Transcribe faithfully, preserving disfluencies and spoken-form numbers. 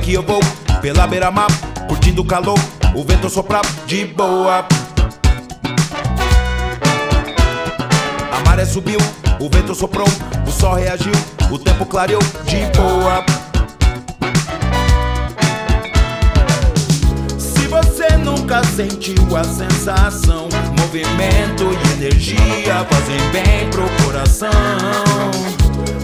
que eu vou pela beira-mar, curtindo o calor, o vento soprar de boa. A maré subiu, o vento soprou, o sol reagiu, o tempo clareou de boa. Se você nunca sentiu a sensação, movimento e energia fazem bem pro coração.